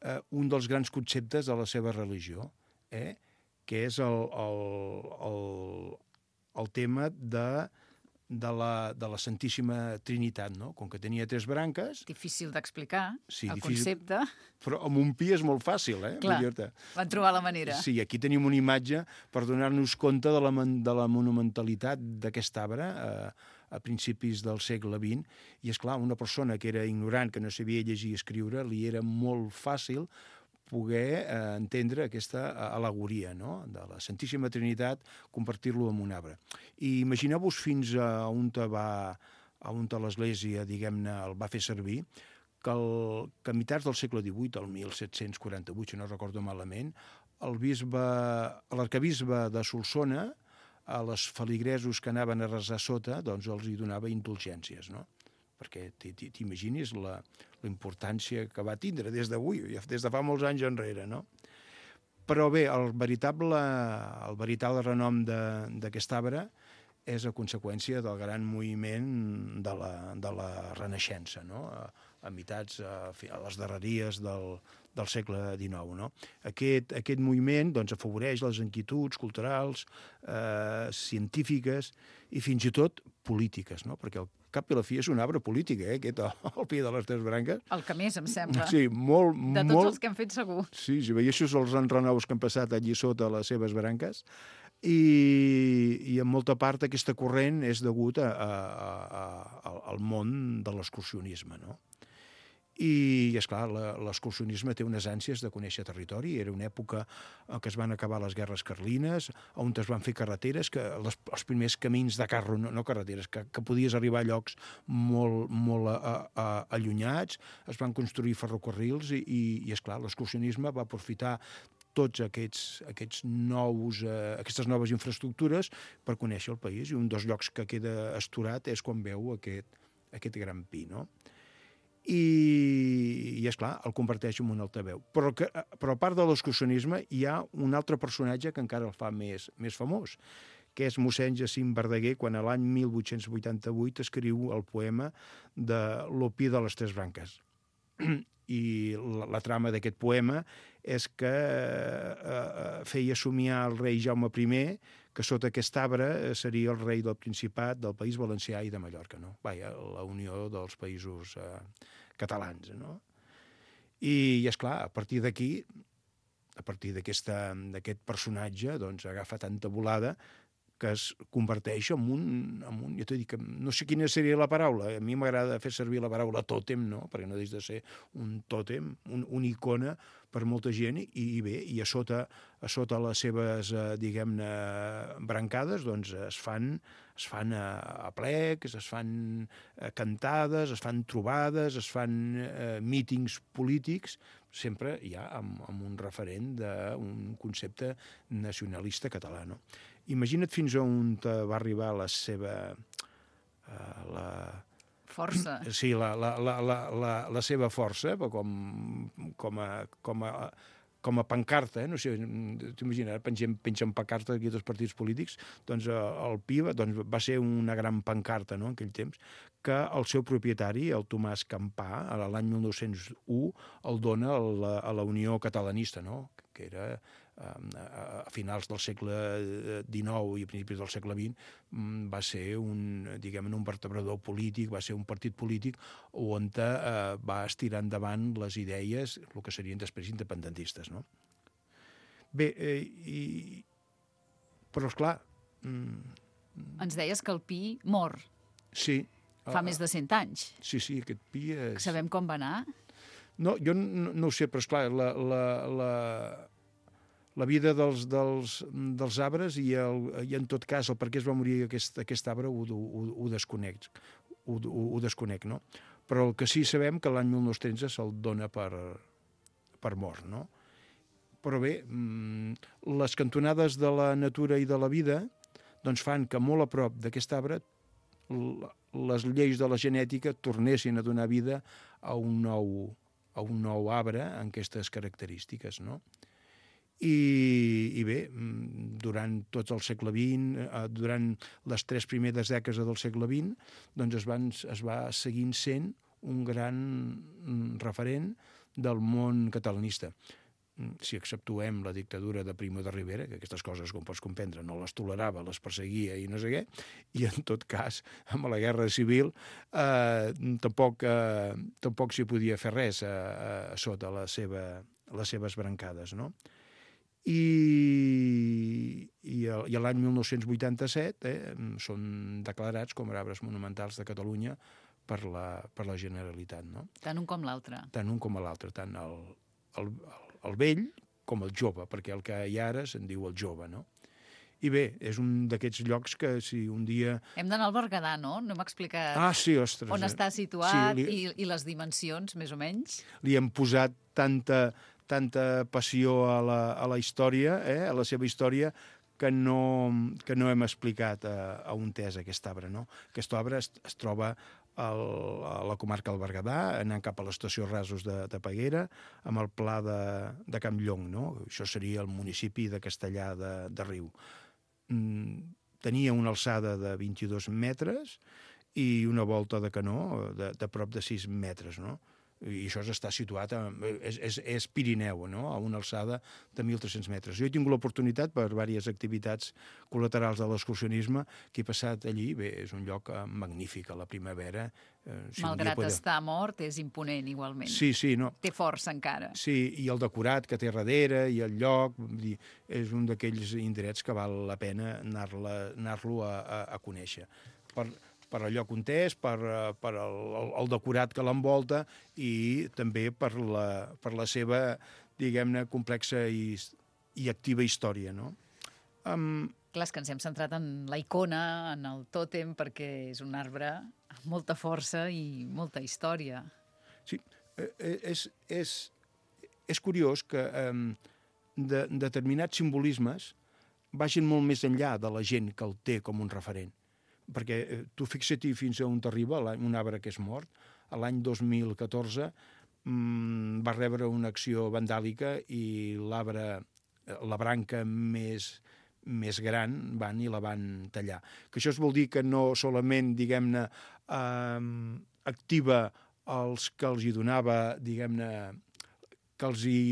[SPEAKER 12] eh, un dels grans conceptes de la seva religió, eh? que és el, el, el, el tema de, de, la, de la Santíssima Trinitat, no? Com que tenia tres branques...
[SPEAKER 11] Difícil d'explicar,
[SPEAKER 12] sí,
[SPEAKER 11] el
[SPEAKER 12] difícil,
[SPEAKER 11] concepte.
[SPEAKER 12] Però amb un pi és molt fàcil, eh?
[SPEAKER 11] Clar, van trobar la manera.
[SPEAKER 12] Sí, aquí tenim una imatge per donar-nos compte de la, de la monumentalitat d'aquest arbre eh, a principis del segle vint. I, és clar, una persona que era ignorant, que no sabia llegir i escriure, li era molt fàcil poder eh, entendre aquesta al·legoria, no? De la Santíssima Trinitat, compartir-lo amb un arbre. I imagineu-vos fins a on va, a on l'Església, diguem-ne, el va fer servir, que, el, que a mitjans del segle divuit, el mil set-cents quaranta-vuit, si no recordo malament, el bisbe, l'arquebisbe de Solsona, a les feligresos que anaven a resar sota, doncs els hi donava indulgències, no? Perquè t'imaginis la, la importància que va tindre des d'avui, des de fa molts anys enrere, no? Però bé, el veritable, el veritable renom d'aquest arbre és a conseqüència del gran moviment de la, de la Renaixença, no? A, a mitjans, a, a les darreries del, del segle dinou, no? Aquest, aquest moviment doncs, afavoreix les inquietuds culturals, eh, científiques i fins i tot polítiques, no? Perquè el cap i la fi és un arbre polític, eh, aquest, al pie de les tres branques.
[SPEAKER 11] El que més, em sembla.
[SPEAKER 12] Sí, molt, molt...
[SPEAKER 11] De tots molt... els que hem fet, segur.
[SPEAKER 12] Sí, si veiessis els enrenaus que han passat allí sota les seves branques, i, i en molta part aquesta corrent és degut a, a, a, a, al món de l'excursionisme, no? I, esclar, l'excursionisme té unes ànsies de conèixer territori. Era una època en què es van acabar les guerres carlines, on es van fer carreteres, que les, els primers camins de carro, no, no carreteres, que, que podies arribar a llocs molt, molt a, a, allunyats, es van construir ferrocarrils i, i, i esclar, l'excursionisme va aprofitar tots aquests, aquests nous, eh, aquestes noves infraestructures per conèixer el país. I un dels llocs que queda esturat és quan veu aquest, aquest gran pi, no? I, i esclar, el converteix en un altaveu. Però, que, però a part de l'excursionisme hi ha un altre personatge que encara el fa més, més famós, que és mossèn Jacint Verdaguer, quan a l'any mil vuit-cents vuitanta-vuit escriu el poema de l'Opí de les Tres Branques. I la, la trama d'aquest poema és que eh, feia somiar el rei Jaume primer que sota aquest arbre seria el rei del Principat, del País Valencià i de Mallorca, no? Vaja, la unió dels països eh, catalans, no? I, i esclar, a partir d'aquí, a partir d'aquest personatge, doncs agafa tanta volada que es converteix en un... En un jo t'he dit que no sé quina seria la paraula. A mi m'agrada fer servir la paraula tòtem, no? Perquè no deixa de ser un tòtem, un, una icona per molta gent, i, i bé, i a sota, a sota les seves, eh, diguem-ne, brancades, doncs es fan, es fan a, a plecs, es fan a cantades, es fan trobades, es fan eh, mítings polítics, sempre ja amb, amb un referent d'un concepte nacionalista català, no? Imagina't fins on va arribar la seva... Uh, la...
[SPEAKER 11] Força.
[SPEAKER 12] Sí, la, la, la, la, la, la seva força, com, com, a, com, a, com a pancarta, eh? No sé, t'imagines, pengen, pengen pancarta aquí dels partits polítics, doncs el Pi doncs, va ser una gran pancarta, no?, en aquell temps, que el seu propietari, el Tomàs Campà, l'any mil nou-cents u, el dona a la, a la Unió Catalanista, no?, que era... a finals del segle dinou i a principis del segle vint, va ser un, diguem, un vertebrador polític, va ser un partit polític on eh, va estirar endavant les idees, el que serien després independentistes, no? Bé, eh, i... però esclar... Mm...
[SPEAKER 11] Ens deies que el Pi mor.
[SPEAKER 12] Sí.
[SPEAKER 11] Fa uh, més de cent anys.
[SPEAKER 12] Sí, sí, aquest Pi és...
[SPEAKER 11] Sabem com va anar?
[SPEAKER 12] No, jo no, no ho sé, però esclar, la, la, la, la vida dels, dels, dels arbres i, el, i en tot cas el per què es va morir aquest, aquest arbre ho, ho, ho desconec, ho, ho, ho desconec, no? Però el que sí sabem que l'any mil nou-cents tretze se'l dona per, per mort, no? Però bé, les cantonades de la natura i de la vida doncs fan que molt a prop d'aquest arbre les lleis de la genètica tornessin a donar vida a un nou, a un nou arbre amb aquestes característiques, no? I, i bé, durant tot el segle vint, durant les tres primeres dècades del segle vint, doncs es, van, es va seguint sent un gran referent del món catalanista. Si exceptuem la dictadura de Primo de Rivera, que aquestes coses, com pots comprendre, no les tolerava, les perseguia i no sé què, i en tot cas, amb la guerra civil, eh, tampoc, eh, tampoc s'hi podia fer res a, a sota la seva, les seves brancades, no? I, i, i l'any mil nou-cents vuitanta-set eh, són declarats com a arbres monumentals de Catalunya per la, per la Generalitat, no?
[SPEAKER 11] Tant un com l'altre.
[SPEAKER 12] Tant un com l'altre, tant el, el, el vell com el jove, perquè el que hi ha ara se'n diu el jove, no? I bé, és un d'aquests llocs que si un dia...
[SPEAKER 11] Hem d'anar al Berguedà, no? No m'ha explicat
[SPEAKER 12] ah, sí, ostres,
[SPEAKER 11] on
[SPEAKER 12] eh?
[SPEAKER 11] està situat
[SPEAKER 12] sí, li...
[SPEAKER 11] i, i les dimensions, més o menys.
[SPEAKER 12] Li hem posat tanta, tanta passió a la, a la història, eh? a la seva història, que no, que no hem explicat a, a un tes aquest arbre, no? Aquest arbre es, es troba El, a la comarca del Berguedà, anant cap a l'estació Rasos de, de Peguera, amb el pla de, de Campllong, no? Això seria el municipi de Castellar de, de Riu. Mm, tenia una alçada de vint-i-dos metres i una volta de canó de, de prop de sis metres, no? I això està situat, a, és, és, és Pirineu, no? A una alçada de mil tres-cents metres. Jo he tingut l'oportunitat per diverses activitats col·laterals de l'excursionisme que he passat allí. Bé, és un lloc magnífic a la primavera. Eh, si
[SPEAKER 11] Malgrat
[SPEAKER 12] poder...
[SPEAKER 11] estar mort, és imponent igualment.
[SPEAKER 12] Sí, sí, no.
[SPEAKER 11] Té força encara.
[SPEAKER 12] Sí, i el decorat que té darrere i el lloc, vull dir, és un d'aquells indrets que val la pena anar-lo anar a, a, a conèixer. Per, per el lloc on és, per, per el, el decorat que l'envolta i també per la, per la seva, diguem-ne, complexa i, i activa història, no? Um...
[SPEAKER 11] Clar, és que ens hem centrat en la icona, en el tòtem, perquè és un arbre amb molta força i molta història.
[SPEAKER 12] Sí, és, és, és curiós que um, de, determinats simbolismes vagin molt més enllà de la gent que el té com un referent. Perquè eh, tu fixa't fins a on t'arriba un arbre que és mort. L'any dos mil catorze mmm, va rebre una acció vandàlica i l'arbre, la branca més, més gran, van i la van tallar. Que això es vol dir que no solament, diguem-ne, eh, activa els que els hi donava, diguem-ne, que els hi...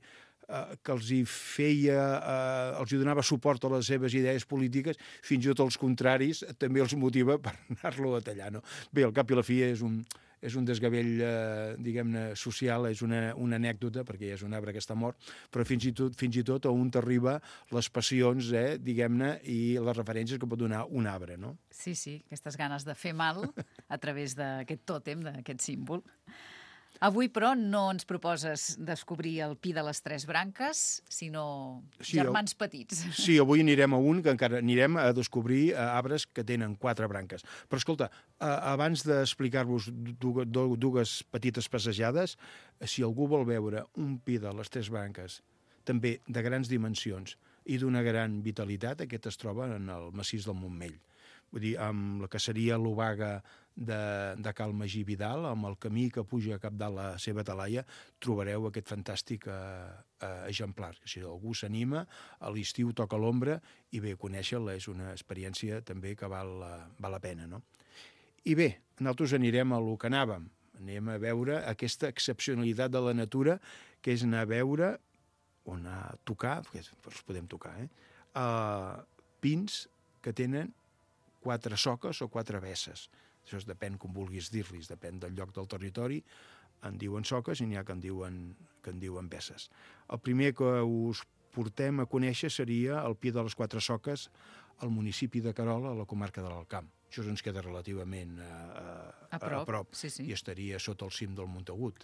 [SPEAKER 12] que els hi feia, eh, els hi donava suport a les seves idees polítiques, fins i tot els contraris també els motiva per anar-lo a tallar, no? Bé, al cap i la fi és un, és un desgavell, eh, diguem-ne, social, és una, una anècdota, perquè és un arbre que està mort, però fins i tot, fins i tot a on t'arriba les passions, eh, diguem-ne, i les referències que pot donar un arbre, no?
[SPEAKER 11] Sí, sí, aquestes ganes de fer mal a través d'aquest tòtem, d'aquest símbol. Avui, però, no ens proposes descobrir el pi de les tres branques, sinó sí, germans petits.
[SPEAKER 12] Sí, avui anirem a un que encara anirem a descobrir arbres que tenen quatre branques. Però, escolta, abans d'explicar-vos dues petites passejades, si algú vol veure un pi de les tres branques, també de grans dimensions i d'una gran vitalitat, aquest es troba en el massís del Montmell. Vull dir, amb la que seria l'obaga de, de Cal Magí Vidal, amb el camí que puja cap de la seva talaia, trobareu aquest fantàstic eh, eh, exemplar. Si algú s'anima, a l'estiu toca l'ombra i bé, conèixer-la és una experiència també que val, val la pena, no? I bé, nosaltres anirem a lo que anàvem. Anem a veure aquesta excepcionalitat de la natura, que és anar a veure, o anar a tocar, perquè els podem tocar, eh? Uh, pins que tenen quatre soques o quatre besses. Això depèn com vulguis dir-los, depèn del lloc del territori. En diuen soques i n'hi ha que en diuen, que en diuen besses. El primer que us portem a conèixer seria el pi de les quatre soques al municipi de Querol, a la comarca de l'Alt Camp. Això ens queda relativament a, a,
[SPEAKER 11] a prop,
[SPEAKER 12] a prop
[SPEAKER 11] sí, sí.
[SPEAKER 12] I estaria sota el cim del Montagut.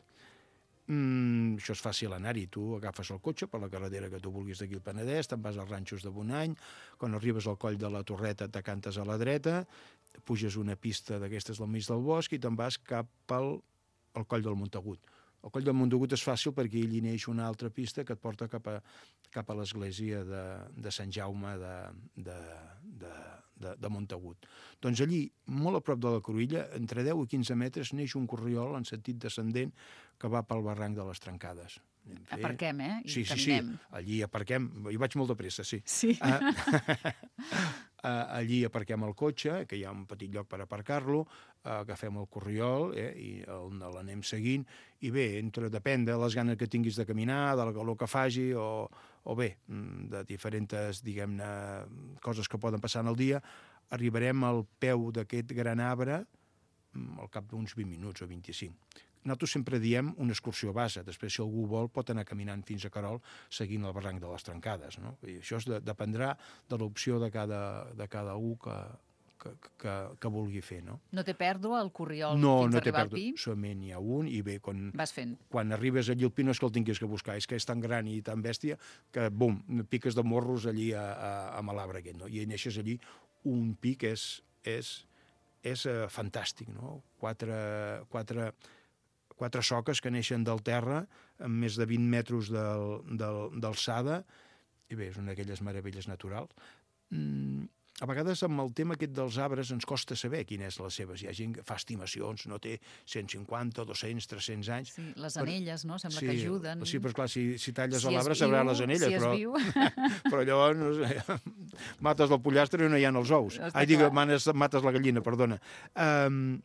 [SPEAKER 12] Mm, això és fàcil anar-hi, tu agafes el cotxe per la carretera que tu vulguis d'aquí al Penedès, te'n vas als ranxos de Bonany, quan arribes al coll de la Torreta te cantes a la dreta, puges una pista d'aquestes del mig del bosc i te'n vas cap al, al coll del Montagut. El coll del Montagut és fàcil perquè allí neix una altra pista que et porta cap a, cap a l'església de, de Sant Jaume de, de, de, de, de Montagut. Doncs allí, molt a prop de la Cruïlla, entre deu i quinze metres, neix un corriol en sentit descendent que va pel barranc de les Trencades.
[SPEAKER 11] Aparquem, eh? I
[SPEAKER 12] sí, sí,
[SPEAKER 11] caminem.
[SPEAKER 12] sí, allí aparquem. Hi vaig molt de pressa, sí.
[SPEAKER 11] Sí.
[SPEAKER 12] Uh, Uh, allí aparquem el cotxe, que hi ha un petit lloc per aparcar-lo, uh, agafem el corriol eh, i l'anem seguint, i bé, entre, depèn de les ganes que tinguis de caminar, de la calor que faci, o, o bé, de diferents, diguem-ne, coses que poden passar en el dia, arribarem al peu d'aquest gran arbre al cap d'uns vint minuts o vint-i-cinc. Nosaltres sempre diem una excursió base, després si algú vol pot anar caminant fins a Querol seguint el barranc de les Trencades, no? I això es de, dependrà de l'opció de cada, de cada un que, que, que, que vulgui fer, no?
[SPEAKER 11] No té pèrdua el corriol
[SPEAKER 12] no,
[SPEAKER 11] fins
[SPEAKER 12] no
[SPEAKER 11] a arribar al
[SPEAKER 12] pèrdua.
[SPEAKER 11] pi?
[SPEAKER 12] Solament n'hi ha un i bé, quan,
[SPEAKER 11] vas fent.
[SPEAKER 12] Quan arribes allí al pi no és que el tinguis que buscar, és que és tan gran i tan bèstia que, bum, piques de morros allí a, a, a l'arbre aquest, no? I neixes allí un pi que és, és, és uh, fantàstic, no? Quatre... quatre quatre soques que neixen del terra amb més de vint metres d'alçada, i bé, és una d'aquelles meravelles naturals. Mm, a vegades amb el tema aquest dels arbres ens costa saber quina és les seves. Hi ha gent que fa estimacions, no té cent cinquanta, dos-cents, tres-cents anys.
[SPEAKER 11] Sí, les anelles, no? Sembla
[SPEAKER 12] sí,
[SPEAKER 11] que ajuden.
[SPEAKER 12] Sí, però clar, si, si talles
[SPEAKER 11] si
[SPEAKER 12] l'arbre sabrà les anelles,
[SPEAKER 11] si
[SPEAKER 12] però, però llavors no sé, mates el pollastre i no hi ha els ous.
[SPEAKER 11] No
[SPEAKER 12] Ai, digue, manes, mates la gallina, perdona. Um,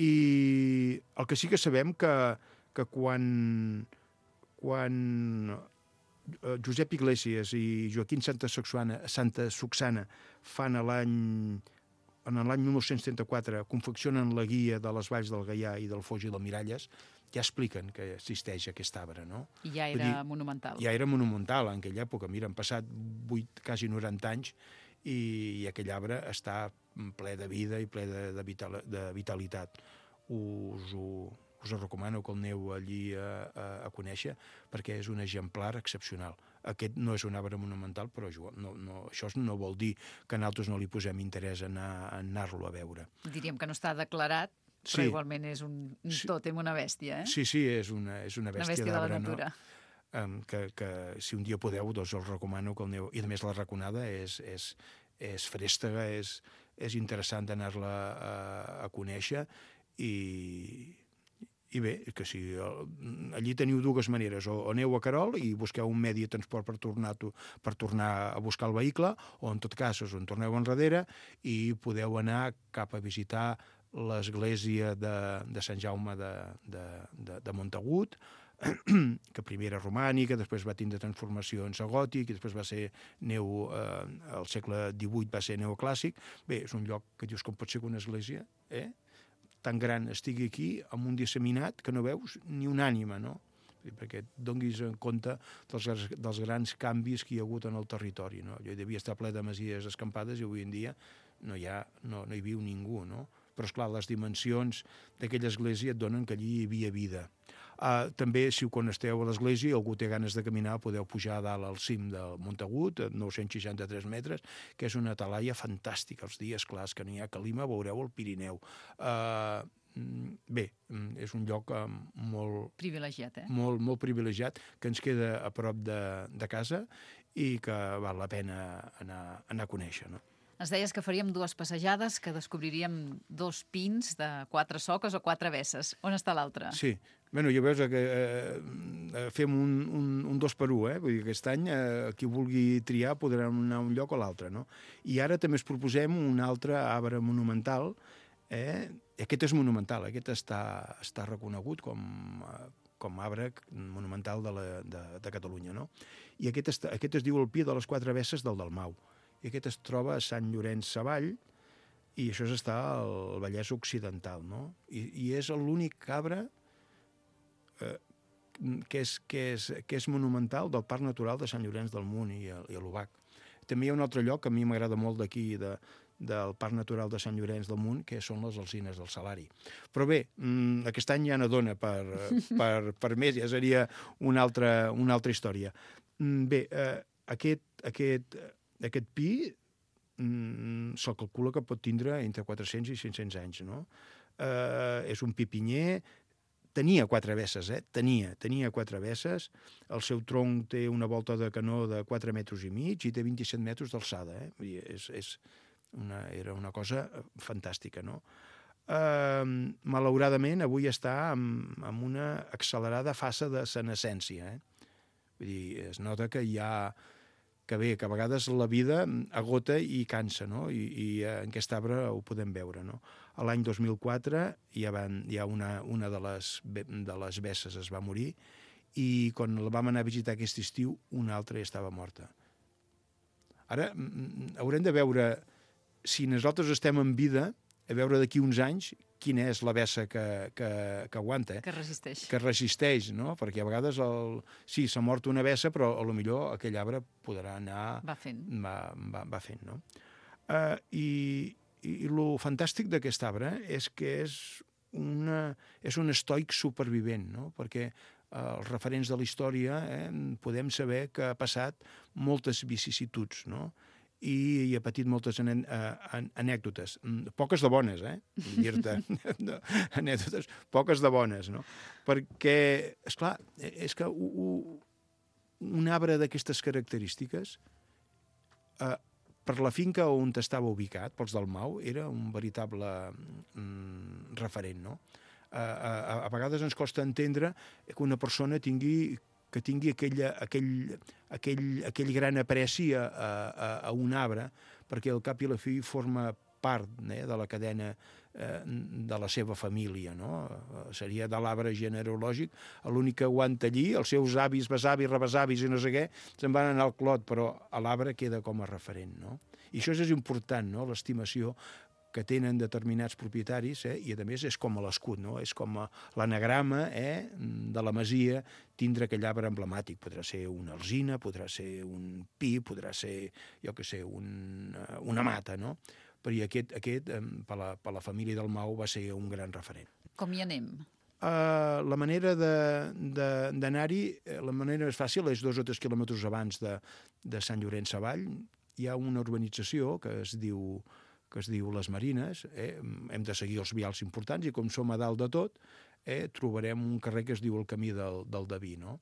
[SPEAKER 12] I el que sí que sabem que, que quan, quan Josep Iglesias i Joaquim Santa Suxana, Santa Suxana fan l'any en l'any mil nou-cents trenta-quatre confeccionen la guia de les valls del Gaià i del Foix i del Miralles, ja expliquen que existeix aquest arbre, no?
[SPEAKER 11] I ja era dir, monumental.
[SPEAKER 12] Ja era monumental en aquella època. Mira, han passat vuit, quasi noranta anys i, i aquell arbre està ple de vida i ple de, de, vital, de vitalitat. Us ho, us ho recomano que el aneu allí a, a, a conèixer perquè és un exemplar excepcional. Aquest no és un arbre monumental, però no, no, això no vol dir que nosaltres no li posem interès a anar-lo a veure.
[SPEAKER 11] Diríem que no està declarat, però sí, igualment és un, un
[SPEAKER 12] sí,
[SPEAKER 11] tòtem, una bèstia, eh?
[SPEAKER 12] Sí, sí, és una, és una bèstia,
[SPEAKER 11] bèstia
[SPEAKER 12] d'arbre,
[SPEAKER 11] de la natura.
[SPEAKER 12] No? Um, que, que si un dia podeu, doncs us recomano que el aneu... I a més la raconada és, és, és frèstega, és, és interessant d'anar-la a, a conèixer i, i bé, que si allí teniu dues maneres, o, o aneu a Querol i busqueu un medi de transport per tornar, per tornar a buscar el vehicle, o en tot cas us en torneu enrere i podeu anar cap a visitar l'església de, de Sant Jaume de, de, de, de Montagut, que primer era romànica, després va tindre transformacions a gòtic, i després va ser neo, eh, al segle divuit va ser neoclàssic. Bé, és un lloc que dius com pot ser que una església eh, tan gran estigui aquí, amb un disseminat que no veus ni una ànima, no? Perquè et donguis en compte dels, dels grans canvis que hi ha hagut en el territori, no? Allò devia estar ple de masies escampades i avui en dia no hi, ha, no, no hi viu ningú, no? Però, esclar, les dimensions d'aquella església et donen que allí hi havia vida. Uh, també, si ho conesteu a l'església i algú té ganes de caminar, podeu pujar a dalt al cim del Montagut, a nou-cents seixanta-tres metres, que és una talaia fantàstica. Els dies clars que no hi ha calima, veureu el Pirineu. Uh, bé, és un lloc uh, molt...
[SPEAKER 11] Privilegiat, eh?
[SPEAKER 12] Molt, molt privilegiat, que ens queda a prop de, de casa i que val la pena anar, anar a conèixer, no?
[SPEAKER 11] Ens deies que faríem dues passejades, que descobriríem dos pins de quatre soques o quatre besses. On està l'altre?
[SPEAKER 12] Sí. Bé, ja veus que eh, fem un, un, un dos per un, eh? Vull dir, aquest any eh, qui vulgui triar podrà anar a un lloc o l'altre, no? I ara també es proposem un altre arbre monumental, eh? Aquest és monumental, aquest està, està reconegut com, com arbre monumental de, la, de, de Catalunya, no? I aquest, està, aquest es diu el pi de les quatre besses del Dalmau. I aquest es troba a Sant Llorenç Savall, i això està al Vallès Occidental, no? I, i és l'únic arbre eh, que, és, que, és, que és monumental del Parc Natural de Sant Llorenç del Munt i, i a l'Ubac. També hi ha un altre lloc que a mi m'agrada molt d'aquí, de, del Parc Natural de Sant Llorenç del Munt, que són les alzines del Salari. Però bé, aquest any ja no dona per, per, per més, ja seria una altra, una altra història. Bé, eh, aquest... aquest Aquest pi mm, se'l calcula que pot tindre entre quatre-cents i cinc-cents anys, no? Eh, és un pi pinyer, tenia quatre besses, eh? Tenia, tenia quatre besses, el seu tronc té una volta de canó de quatre metres i mig i té vint-i-set metres d'alçada, eh? Vull dir, és, és una, era una cosa fantàstica, no? Eh, malauradament, avui està amb, amb una accelerada fase de senescència, eh? Vull dir, es nota que hi ha que bé, que a vegades la vida agota i cansa, no? I, i en aquest arbre ho podem veure, no? A l'any dos mil quatre ja, van, ja una, una de les, de les besses es va morir i quan la vam anar a visitar aquest estiu, una altra ja estava morta. Ara haurem de veure si nosaltres estem en vida, a veure d'aquí uns anys quina és la bessa que, que, que aguanta. Eh?
[SPEAKER 11] Que resisteix.
[SPEAKER 12] Que resisteix, no? Perquè a vegades, el... sí, s'ha mort una bessa, però a lo millor aquell arbre podrà anar...
[SPEAKER 11] Va fent.
[SPEAKER 12] Va, va, va fent, no? Uh, i, i, I lo fantàstic d'aquest arbre és que és, una, és un estoic supervivent, no? Perquè uh, els referents de la història eh, podem saber que ha passat moltes vicissituds, no? I, i ha patit moltes an, an, anècdotes, poques de bones, eh? Dir-te, anècdotes, poques de bones, no? Perquè, esclar, és que un, un arbre d'aquestes característiques, eh, per la finca on estava ubicat, pels del Mau, era un veritable mm, referent, no? A, a, a vegades ens costa entendre que una persona tingui que tingui aquella, aquell, aquell, aquell gran apreci a, a, a un arbre, perquè al cap i a la fi forma part eh, de la cadena eh, de la seva família, no? Seria de l'arbre genealògic, l'únic que aguanta allí, els seus avis, besavis, rebesavis i no sé què, se'n van anar al clot, però l'arbre queda com a referent, no? I això és important, no? L'estimació que tenen determinats propietaris, eh? I a més és com l'escut, no? És com l'anagrama eh? de la masia, tindre aquell arbre emblemàtic. Podrà ser una alzina, podrà ser un pi, podrà ser, jo què sé, un, una mata, no? Però aquest, aquest per, la, per la família del Mau, va ser un gran referent.
[SPEAKER 11] Com hi anem?
[SPEAKER 12] Uh, la manera d'anar-hi, la manera més fàcil és dos o tres quilòmetres abans de, de Sant Llorenç Savall. Hi ha una urbanització que es diu que es diu Les Marines, eh? Hem de seguir els vials importants i com som a dalt de tot, eh? trobarem un carrer que es diu el Camí del, del Daví, no?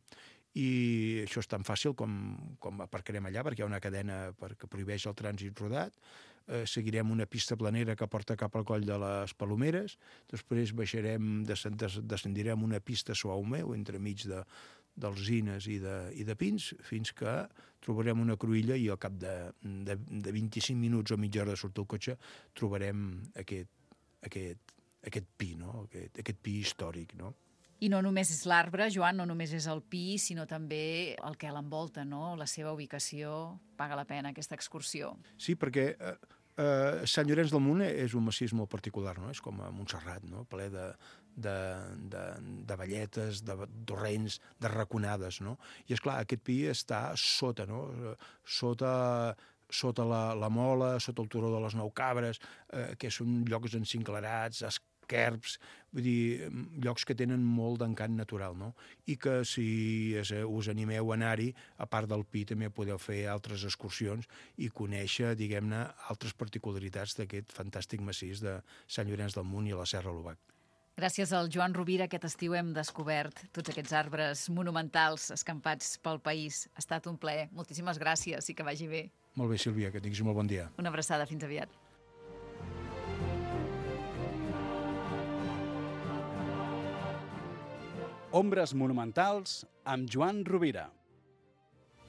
[SPEAKER 12] I això és tan fàcil com, com aparcarem allà, perquè hi ha una cadena que prohibeix el trànsit rodat, eh, seguirem una pista planera que porta cap al coll de les Palomeres, després baixarem, descendirem una pista suaumeu entremig de d'alzines i, de, i de pins, fins que trobarem una cruïlla i al cap de, de, de vint-i-cinc minuts o mitja hora de sortir el cotxe trobarem aquest, aquest, aquest pi, no? aquest, aquest pi històric, no?
[SPEAKER 11] I no només és l'arbre, Joan, no només és el pi, sinó també el que l'envolta, no? La seva ubicació, paga la pena aquesta excursió.
[SPEAKER 12] Sí, perquè eh, eh, Sant Llorenç del Munt és un massís molt particular, no? És com a Montserrat, no? Ple de, de, de, de valletes, de torrents, de raconades, no? I és clar, aquest pi està sota, no? Sota... sota la, la Mola, sota el turó de les Nou Cabres, eh, que són llocs encinclarats, esquerps, vull dir, llocs que tenen molt d'encant natural, no? I que si us animeu a anar-hi, a part del Pi, també podeu fer altres excursions i conèixer, diguem-ne, altres particularitats d'aquest fantàstic massís de Sant Llorenç del Munt i la Serra Lobac.
[SPEAKER 11] Gràcies al Joan Rovira, aquest estiu hem descobert tots aquests arbres monumentals escampats pel país. Ha estat un plaer. Moltíssimes gràcies i que vagi bé.
[SPEAKER 12] Molt bé, Sílvia, que tinguis un molt bon dia.
[SPEAKER 11] Una abraçada, fins aviat.
[SPEAKER 1] Ombres monumentals amb Joan Rovira.